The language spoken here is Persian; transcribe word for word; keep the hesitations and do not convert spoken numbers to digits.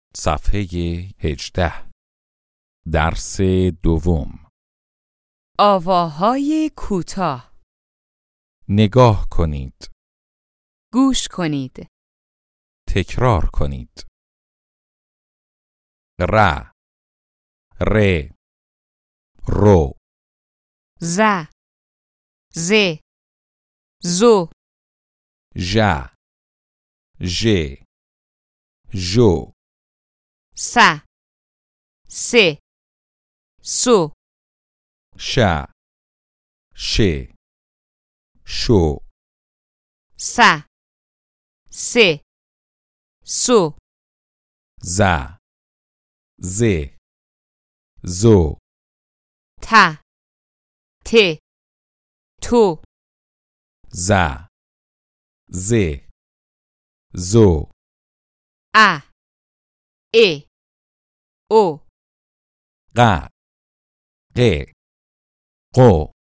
صفحه هجده. درس دوم. آواهای کوتاه. نگاه کنید. گوش کنید. تکرار کنید. ر، ر، رو، ز، ز، زو، ژ، ژ، ژو، س، س، سو، ش، ش، شو، س، س، سو، ز، ز، زو، ت، ت، تو، ز، ز، زو، ا، ا، او، ق، ق، قو،